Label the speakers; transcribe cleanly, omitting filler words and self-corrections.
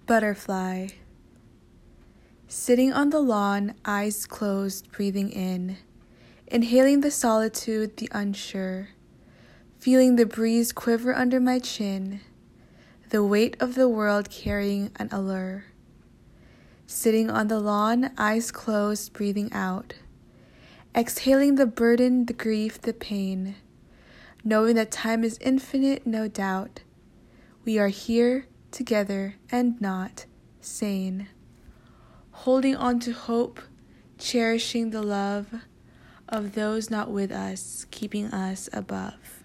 Speaker 1: Butterfly. Sitting on the lawn, eyes closed, breathing in, inhaling the solitude, the unsure, feeling the breeze quiver under my chin, the weight of the world carrying an allure. Sitting on the lawn, eyes closed, breathing out, exhaling the burden, the grief, the pain, knowing that time is infinite, no doubt. We are here together and not sane. Holding on to hope, cherishing the love of those not with us, keeping us above.